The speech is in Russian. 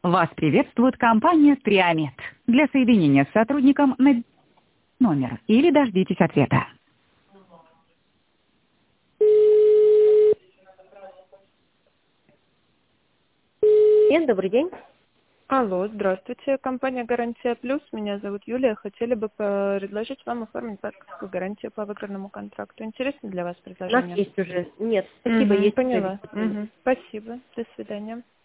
Вас приветствует компания Триамет. Для соединения с сотрудником на номер или дождитесь ответа. Нет, добрый день. Алло, здравствуйте. Компания «Гарантия Плюс». Меня зовут Юлия. Хотели бы предложить вам оформить банковскую гарантию по выигранному контракту. Интересно для вас У нас предложение? есть уже. Нет, спасибо, есть уже Поняла. бесплатно. Спасибо. До свидания.